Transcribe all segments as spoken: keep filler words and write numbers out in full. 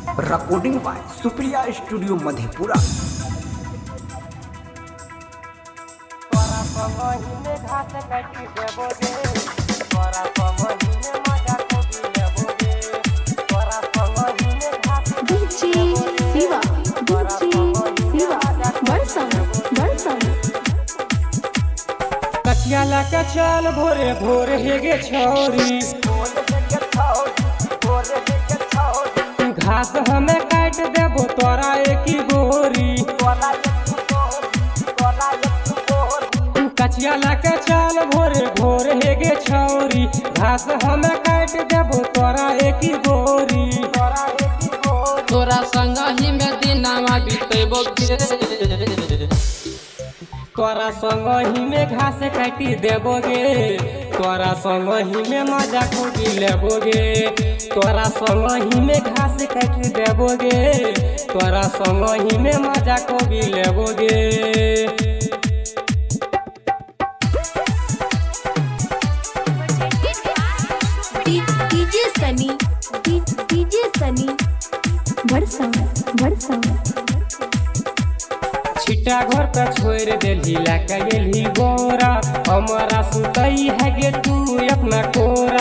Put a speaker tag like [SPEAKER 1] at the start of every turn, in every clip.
[SPEAKER 1] Recording by Supriya studio Madhepura.
[SPEAKER 2] कचिया लगा चल भोरे भोरे हेगे छौरी, घास हमें काट देबो तोरा एक गोरी। कचिया लगा चल भोरे भोरे हेगे छौरी, घास हमें काट देबो तोरा एक गोरी।
[SPEAKER 3] तोरा संग ही में दिनामा बीतेबो गे,
[SPEAKER 2] तोरा संग ही में घास काटी देबोगे, तोरा संग ही में मजा खूबी लेबोगे। तोरा संग ही में घास काटी देबोगे, तोरा संग ही में मजा खूबी लेबोगे।
[SPEAKER 4] डीजे सनी डीजे सनी भरसा भरसा।
[SPEAKER 2] छिटा घर पे छोड़ देली लाका गेली गोरा, हमारा सुतई है गे तू अपना कोरा।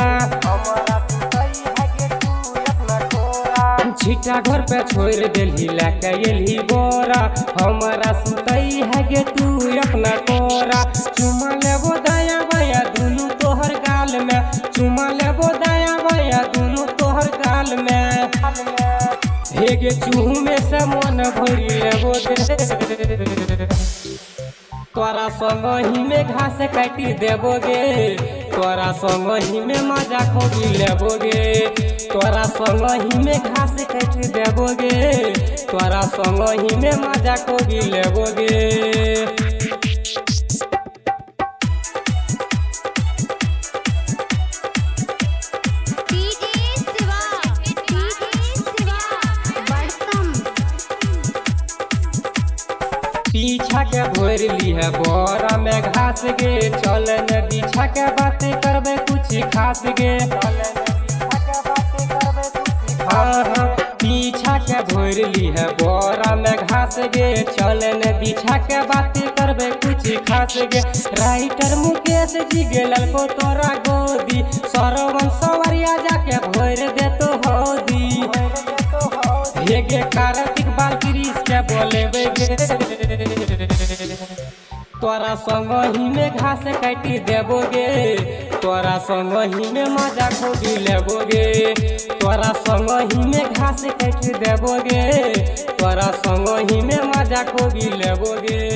[SPEAKER 2] छिटा घर पे छोड़ देली लाका गेली गोरा, हमारा सुतई है गे तू अपना कोरा। चुमा लेबो दाया बाया दुनू तोहर गाल में, चुमा लेबो दाया बाया दुनू तोहर गाल में। हेगे चूहू में से मन भरी लेबो दे, तोरा संग ही में घास काटी देबोगे, तोरा संग ही में मजा खूबी लेबोगे। तोरा संग ही में घास काटी देबोगे, तोरा संग ही में मजा खूबी लेबोगे। पीछा के भोर ली है बोरा में घास गे, चल न बिछा के बातें करबे कुछ खास गे। हाँ हाँ पीछा के भोर ली है बोरा में घास गे, चल न बिछा के बातें करबे कुछ खास गे। राइटर मुकेश जी गेल को तोरा गोदी, सरवन सवरिया जाके भोर दे तो होदी। हेगे कार्तिक बाल कृष्ण के बोलेबे गे, तोरा संग ही में घास काटी देबोगे, तोरा संग ही में मजा खूबी लेबोगे। तोरा संग ही में घास काटी देबोगे, तोरा संग ही में मजा खूबी लेबोगे।